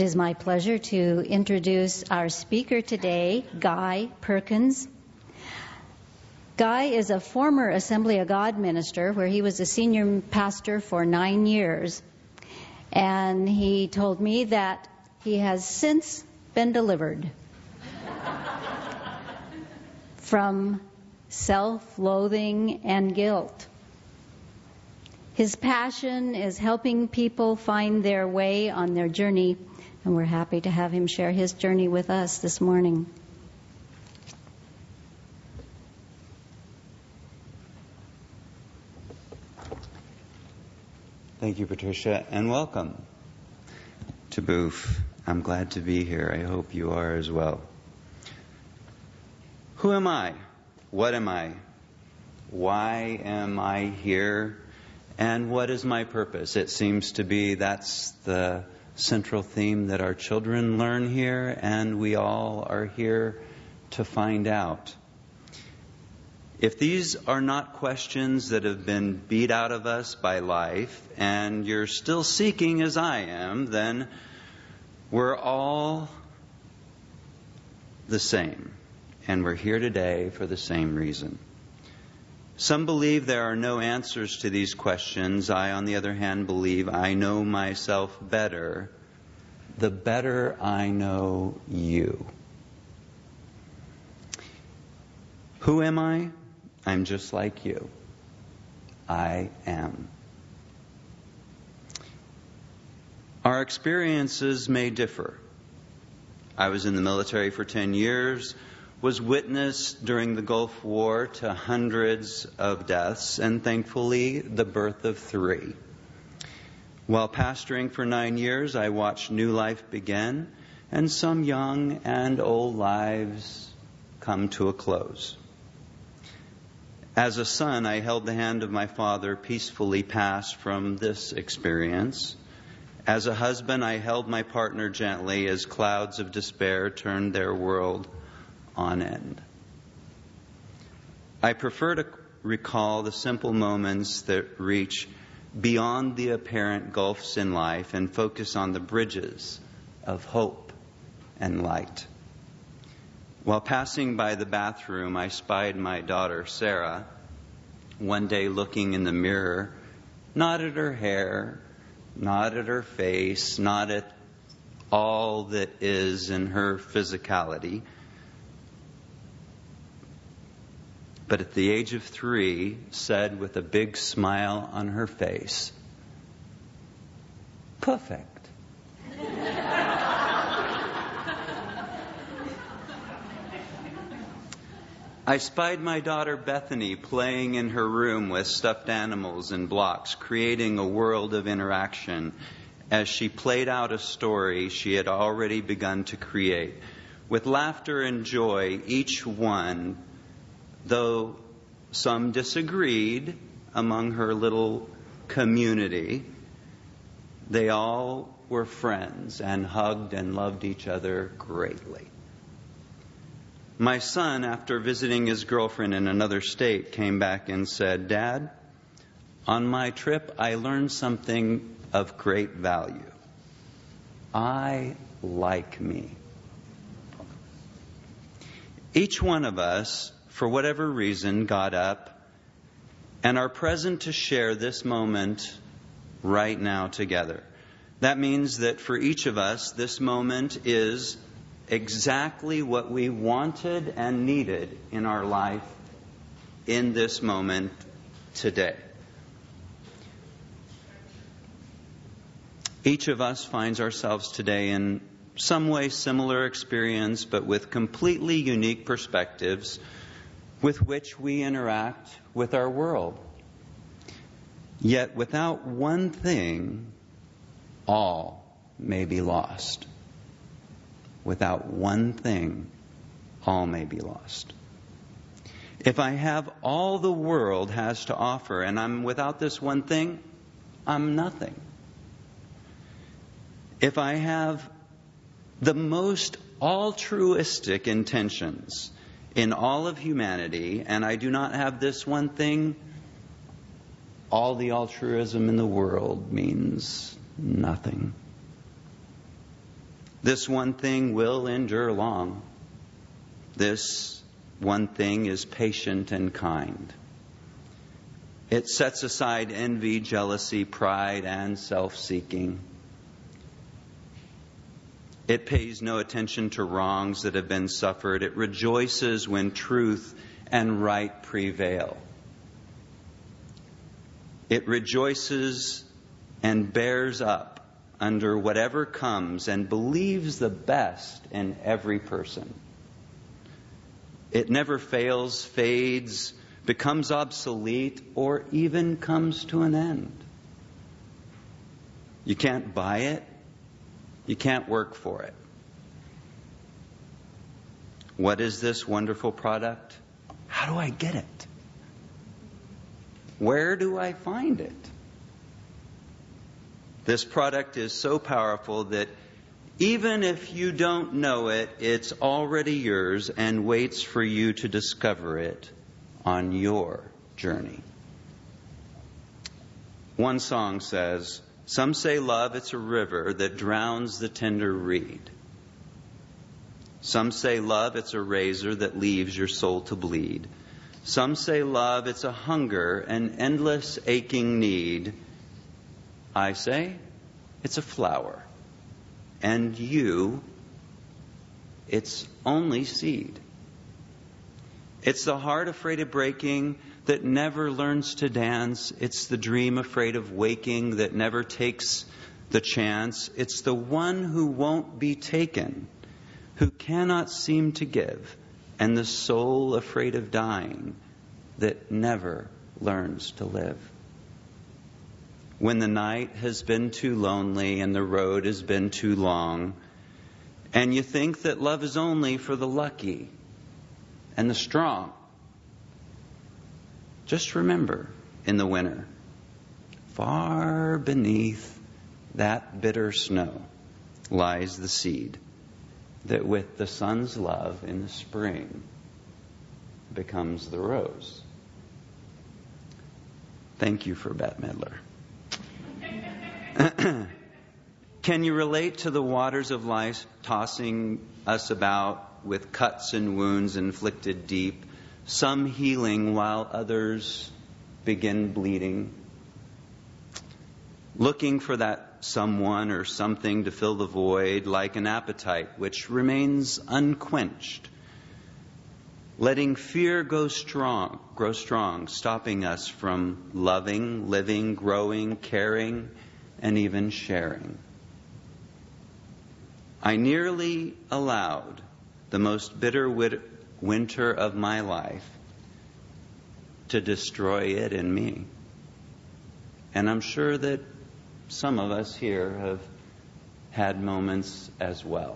It is my pleasure to introduce our speaker today, Guy Perkins. Guy is a former Assembly of God minister where he was a senior pastor for 9 years. And he told me that he has since been delivered from self-loathing and guilt. His passion is helping people find their way on their journey, and we're happy to have him share his journey with us this morning. Thank you, Patricia, and welcome to Booth. I'm glad to be here. I hope you are as well. Who am I? What am I? Why am I here? And what is my purpose? It seems to be that's the central theme that our children learn here, and we all are here to find out. If these are not questions that have been beat out of us by life, and you're still seeking as I am, then we're all the same. And we're here today for the same reason. Some believe there are no answers to these questions. I, on the other hand, believe I know myself better, the better I know you. Who am I? I'm just like you. I am. Our experiences may differ. I was in the military for 10 years, was witness during the Gulf War to hundreds of deaths, and thankfully the birth of 3. While pastoring for 9 years, I watched new life begin, and some young and old lives come to a close. As a son, I held the hand of my father peacefully pass from this experience. As a husband, I held my partner gently as clouds of despair turned their world on end. I prefer to recall the simple moments that reach beyond the apparent gulfs in life and focus on the bridges of hope and light. While passing by the bathroom, I spied my daughter, Sarah, one day looking in the mirror, not at her hair, not at her face, not at all that is in her physicality, but at the age of 3, said with a big smile on her face, "Perfect." I spied my daughter Bethany playing in her room with stuffed animals and blocks, creating a world of interaction as she played out a story she had already begun to create. With laughter and joy, each one, though some disagreed among her little community, they all were friends and hugged and loved each other greatly. My son, after visiting his girlfriend in another state, came back and said, "Dad, on my trip I learned something of great value. I like me." Each one of us, for whatever reason, got up and are present to share this moment right now together. That means that for each of us, this moment is exactly what we wanted and needed in our life in this moment today. Each of us finds ourselves today in some way similar experience, but with completely unique perspectives with which we interact with our world. Yet without one thing, all may be lost. Without one thing, all may be lost. If I have all the world has to offer and I'm without this one thing, I'm nothing. If I have the most altruistic intentions in all of humanity and I do not have this one thing, all the altruism in the world means nothing. This one thing will endure long. This one thing is patient and kind. It sets aside envy, jealousy, pride, and self-seeking. It pays no attention to wrongs that have been suffered. It rejoices when truth and right prevail. It rejoices and bears up under whatever comes and believes the best in every person. It never fails, fades, becomes obsolete, or even comes to an end. You can't buy it. You can't work for it. What is this wonderful product? How do I get it? Where do I find it? This product is so powerful that even if you don't know it, it's already yours and waits for you to discover it on your journey. One song says, "Some say love, it's a river that drowns the tender reed. Some say love, it's a razor that leaves your soul to bleed. Some say love, it's a hunger, an endless aching need. I say, it's a flower. And you, it's only seed. It's the heart afraid of breaking that never learns to dance. It's the dream afraid of waking that never takes the chance. It's the one who won't be taken, who cannot seem to give, and the soul afraid of dying that never learns to live. When the night has been too lonely and the road has been too long, and you think that love is only for the lucky and the strong, just remember, in the winter, far beneath that bitter snow lies the seed that with the sun's love in the spring becomes the rose." Thank you for Bette Midler. Can you relate to the waters of life tossing us about with cuts and wounds inflicted deep, some healing while others begin bleeding? Looking for that someone or something to fill the void, like an appetite which remains unquenched. Letting fear grow strong, stopping us from loving, living, growing, caring, and even sharing. I nearly allowed the most bitter winter of my life to destroy it in me. And I'm sure that some of us here have had moments as well.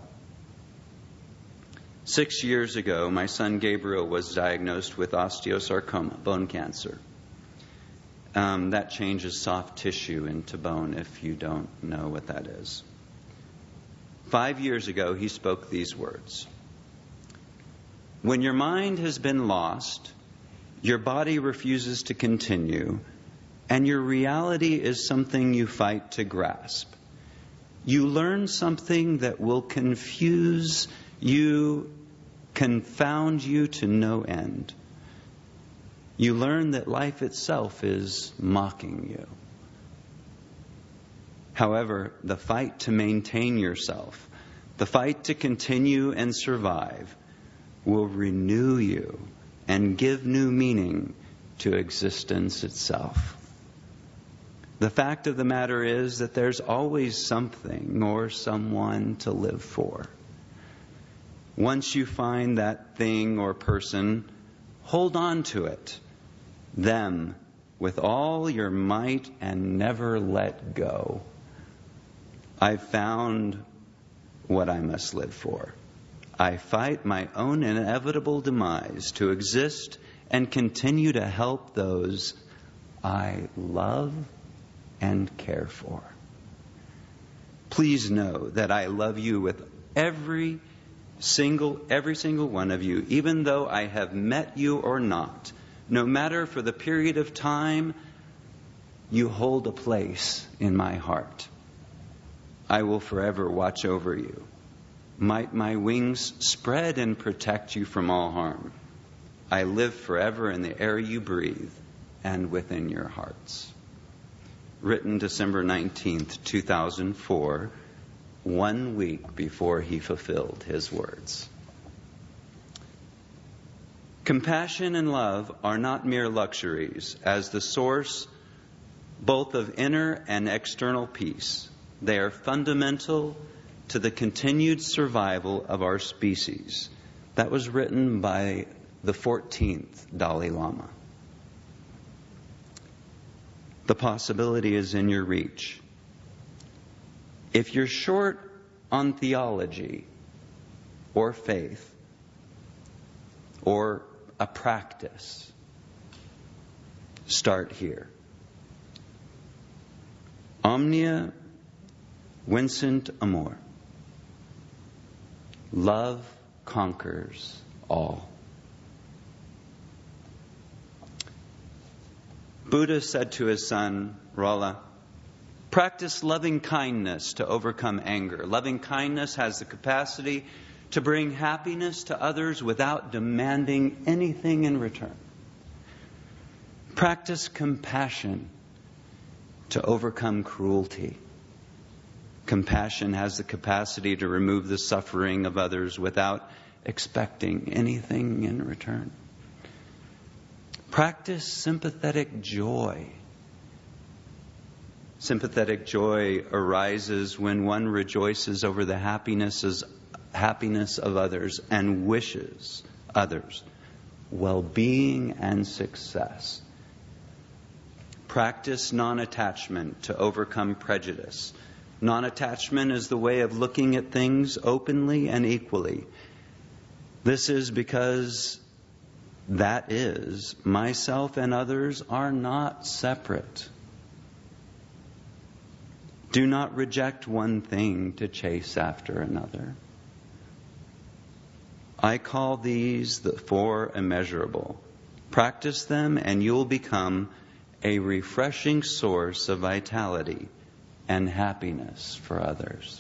6 years ago, my son Gabriel was diagnosed with osteosarcoma, bone cancer. That changes soft tissue into bone, if you don't know what that is. 5 years ago, he spoke these words. "When your mind has been lost, your body refuses to continue, and your reality is something you fight to grasp. You learn something that will confuse you, confound you to no end. You learn that life itself is mocking you. However, the fight to maintain yourself, the fight to continue and survive, will renew you and give new meaning to existence itself. The fact of the matter is that there's always something or someone to live for. Once you find that thing or person, hold on to it, them, with all your might and never let go. I've found what I must live for. I fight my own inevitable demise to exist and continue to help those I love and care for. Please know that I love you with every single one of you, even though I have met you or not. No matter for the period of time, you hold a place in my heart. I will forever watch over you Might my wings spread and protect you from all harm. I live forever in the air you breathe and within your hearts. Written December 19th, 2004, 1 week before he fulfilled his words. Compassion and love are not mere luxuries. As the source both of inner and external peace, they are fundamental to the continued survival of our species. That was written by the 14th Dalai Lama. The possibility is in your reach. If you're short on theology or faith or a practice, start here. Omnia vincit amor. Love conquers all. Buddha said to his son, Rolla, practice loving kindness to overcome anger. Loving kindness has the capacity to bring happiness to others without demanding anything in return. Practice compassion to overcome cruelty. Compassion has the capacity to remove the suffering of others without expecting anything in return. Practice sympathetic joy. Sympathetic joy arises when one rejoices over the happiness of others and wishes others well-being and success. Practice non-attachment to overcome prejudice. Non-attachment is the way of looking at things openly and equally. This is because that is, myself and others are not separate. Do not reject one thing to chase after another. I call these the four immeasurable. Practice them and you'll become a refreshing source of vitality and happiness for others.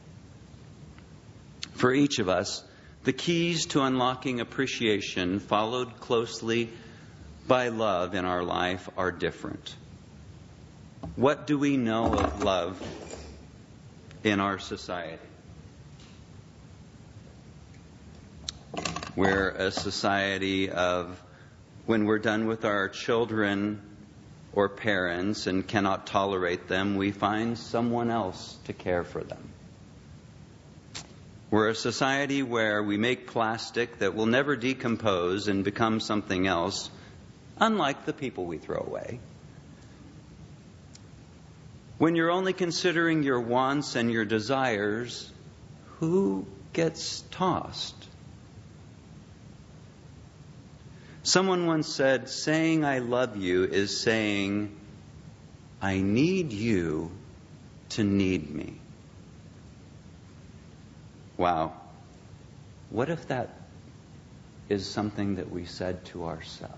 For each of us, the keys to unlocking appreciation, followed closely by love in our life, are different. What do we know of love in our society? We're a society of, when we're done with our children or parents and cannot tolerate them, we find someone else to care for them. We're a society where we make plastic that will never decompose and become something else, unlike the people we throw away. When you're only considering your wants and your desires, who gets tossed? Someone once said, saying I love you is saying I need you to need me. Wow. What if that is something that we said to ourselves?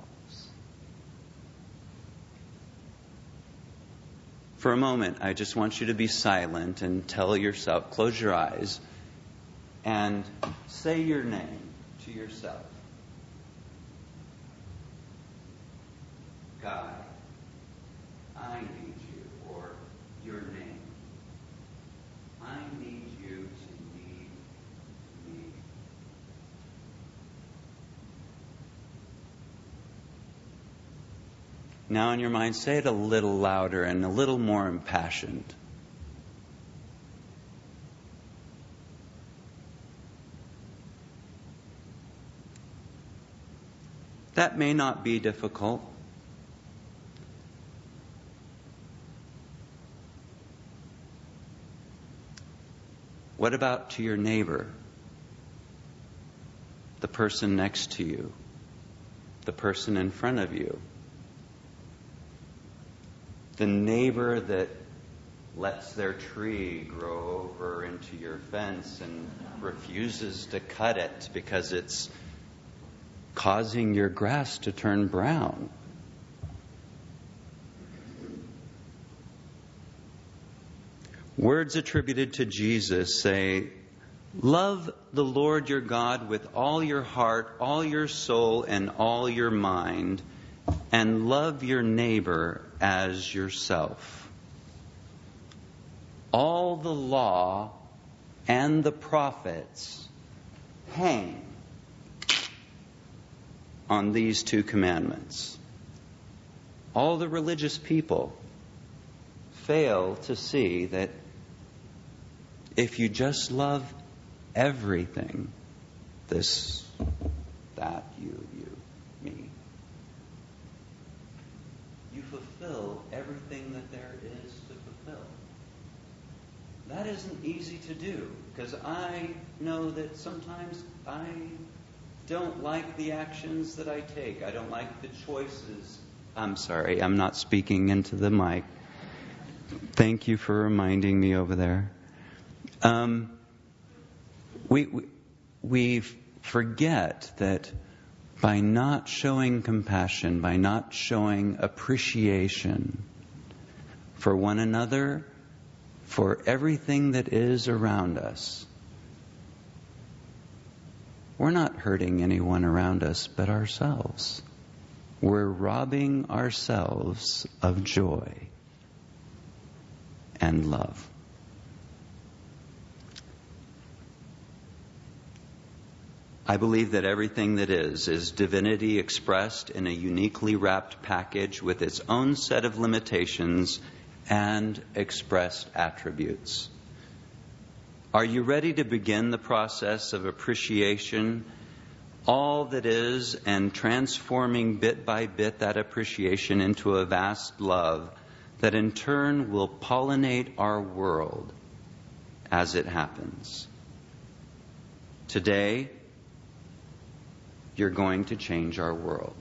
For a moment, I just want you to be silent and tell yourself, close your eyes, and say your name to yourself. God, I need you, or your name. I need you to need me. Now in your mind, say it a little louder and a little more impassioned. That may not be difficult. What about to your neighbor? The person next to you? The person in front of you? The neighbor that lets their tree grow over into your fence and refuses to cut it because it's causing your grass to turn brown? Words attributed to Jesus say, Love the Lord your God with all your heart, all your soul, and all your mind, and love your neighbor as yourself. All the law and the prophets hang on these two commandments. All the religious people fail to see that if you just love everything, this, that, you, me, you fulfill everything that there is to fulfill. That isn't easy to do, because I know that sometimes I don't like the actions that I take. I don't like the choices. I'm sorry, I'm not speaking into the mic. Thank you for reminding me over there. We forget that by not showing compassion, by not showing appreciation for one another, for everything that is around us, we're not hurting anyone around us but ourselves. We're robbing ourselves of joy and love. I believe that everything that is divinity expressed in a uniquely wrapped package with its own set of limitations and expressed attributes. Are you ready to begin the process of appreciation, all that is, and transforming bit by bit that appreciation into a vast love that in turn will pollinate our world as it happens? Today, you're going to change our world.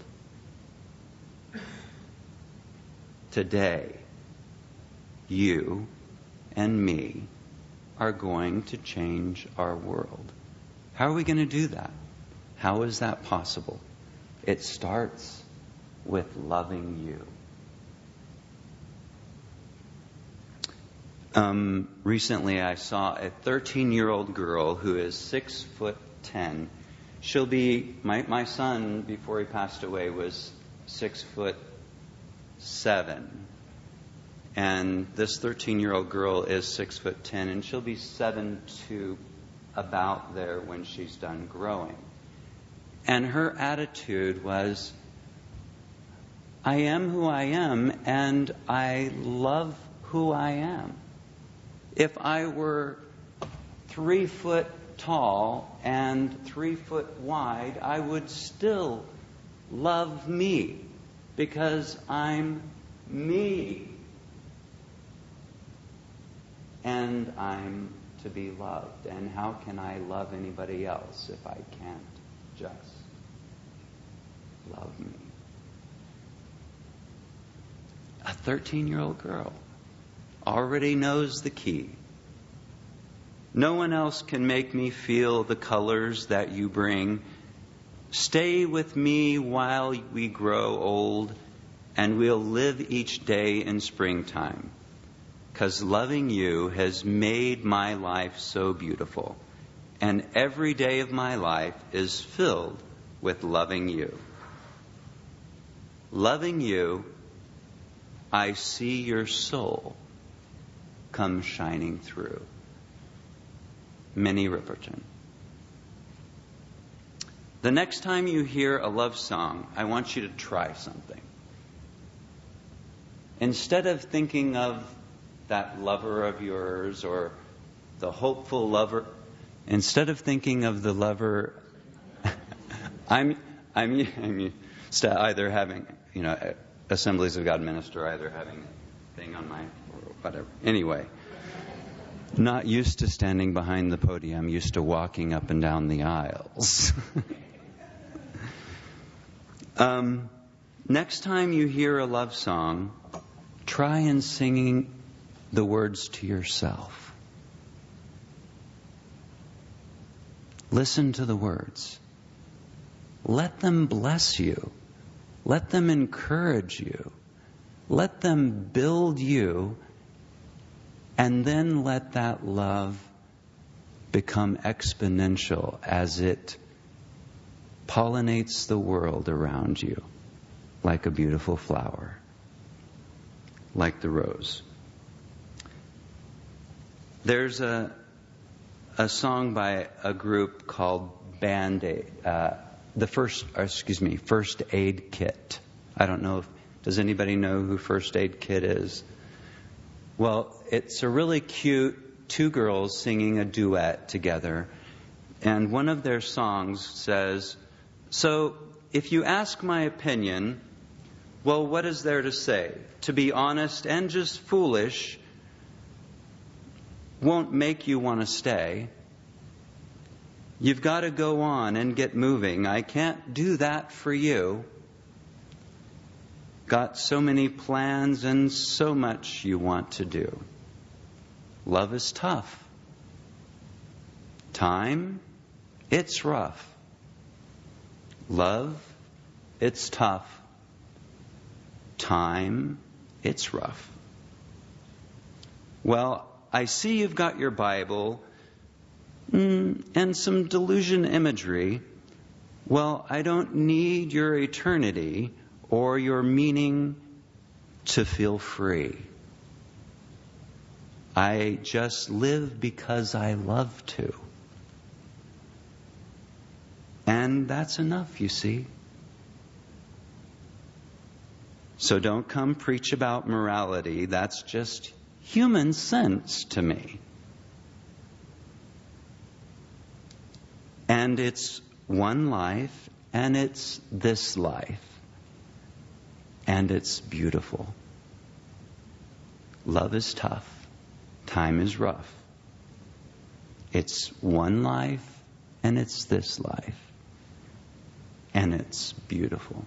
Today, you and me are going to change our world. How are we going to do that? How is that possible? It starts with loving you. Recently I saw a 13-year-old girl who is 6'10". She'll be, my son, before he passed away, was 6'7". And this 13-year-old girl is 6'10", and she'll be 7'2", about there when she's done growing. And her attitude was, I am who I am, and I love who I am. If I were 3 foot tall and 3 foot wide, I would still love me because I'm me. And I'm to be loved. And how can I love anybody else if I can't just love me? A 13-year-old girl already knows the key. No one else can make me feel the colors that you bring. Stay with me while we grow old, and we'll live each day in springtime. 'Cause loving you has made my life so beautiful. And every day of my life is filled with loving you. Loving you, I see your soul come shining through. Minnie Riperton. The next time you hear a love song, I want you to try something. Instead of thinking of that lover of yours or the hopeful lover, instead of thinking of the lover, I'm either having, Assemblies of God minister, either having a thing on my, or whatever. Anyway, not used to standing behind the podium, used to walking up and down the aisles. Next time you hear a love song, try and singing the words to yourself. Listen to the words. Let them bless you. Let them encourage you. Let them build you. And then let that love become exponential as it pollinates the world around you like a beautiful flower, like the rose. There's a song by a group called Band-Aid, First Aid Kit. I don't know does anybody know who First Aid Kit is? Well, it's a really cute two girls singing a duet together. And one of their songs says, "So, if you ask my opinion, well, what is there to say? To be honest and just foolish won't make you want to stay. You've got to go on and get moving. I can't do that for you. Got so many plans and so much you want to do. Love is tough. Time, it's rough. Love, it's tough. Time, it's rough. Well, I see you've got your Bible and some delusion imagery. Well, I don't need your eternity or your meaning to feel free. I just live because I love to. And that's enough, you see. So don't come preach about morality. That's just human sense to me. And it's one life, and it's this life. And it's beautiful. Love is tough. Time is rough. It's one life, and it's this life. And it's beautiful.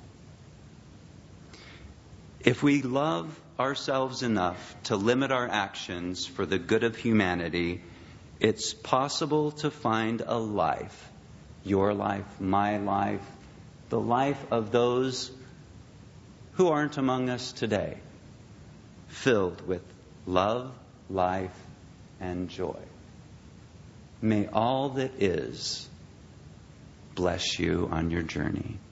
If we love ourselves enough to limit our actions for the good of humanity, it's possible to find a life, your life, my life, the life of those who aren't among us today, filled with love, life, and joy. May all that is bless you on your journey.